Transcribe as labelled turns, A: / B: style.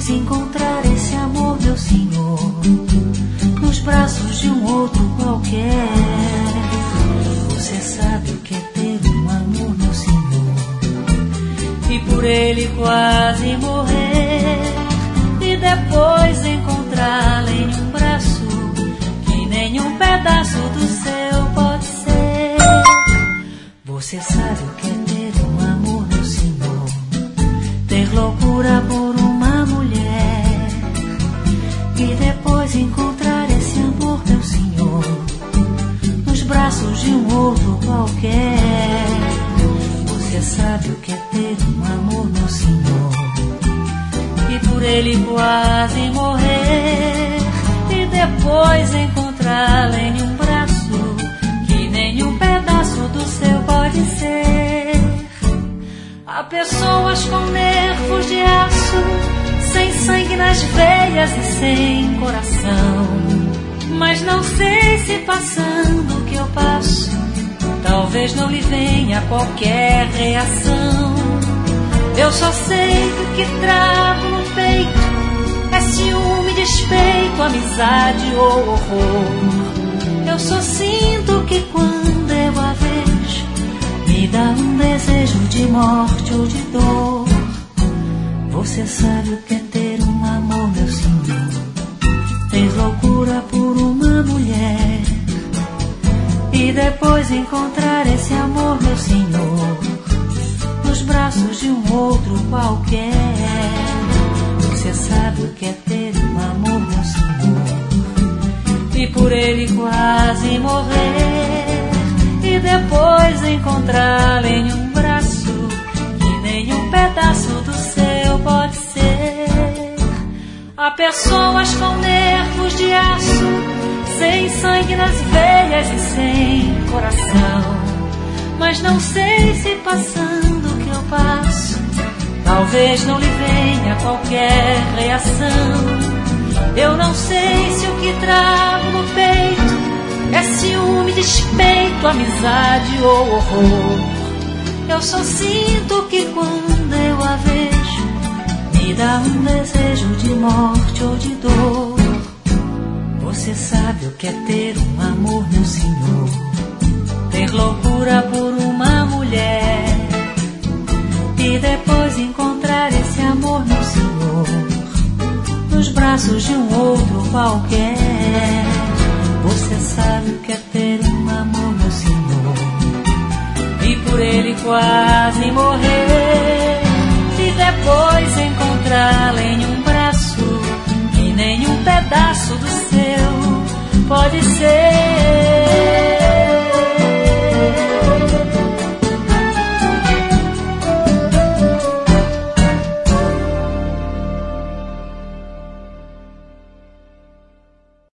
A: depois encontrar esse amor, meu Senhor, nos braços de um outro qualquer. Você sabe o que é ter um amor, meu Senhor, e por ele quase morrer, e depois encontrá-lo em um braço que nenhum pedaço do seu pode ser. Você sabe o que é ter um amor, meu Senhor, ter loucura por uma mulher, e depois encontrar esse amor, meu Senhor, nos braços de um outro qualquer. Você sabe o que é ter um amor, meu Senhor, e por ele quase morrer, e depois encontrá-lo em um braço que nenhum pedaço do seu pode ser. Há pessoas com nervos de aço, sem sangue nas veias e sem coração, mas não sei se passando o que eu passo, talvez não lhe venha qualquer reação. Eu só sei que o que trago no peito é ciúme, despeito, amizade ou horror. Eu só sinto que quando eu a vejo, me dá um desejo de morte ou de dor. Você sabe o que é ter um amor, meu Senhor, ter loucura por uma mulher, e depois encontrar esse amor, meu Senhor, nos braços de um outro qualquer. Você sabe o que é ter um amor, meu Senhor, e por ele quase morrer, e depois encontrá-lo em um braço que nenhum pedaço do seu pode ser. Há pessoas com nervos de aço, sem sangue nas veias e sem coração, mas não sei se passando o que eu passo, talvez não lhe venha qualquer reação. Eu não sei se o que trago no peito é ciúme, despeito, amizade ou horror. Eu só sinto que quando eu a vejo, me dá um desejo de morte ou de dor. Você sabe o que é ter um amor, meu Senhor, ter loucura por uma mulher, e depois encontrar esse amor, meu Senhor, nos braços de um outro qualquer. Você sabe o que é ter um amor, meu Senhor, e por ele quase morrer, e depois encontrá-lo em um braço que nenhum pedaço do seu pode ser.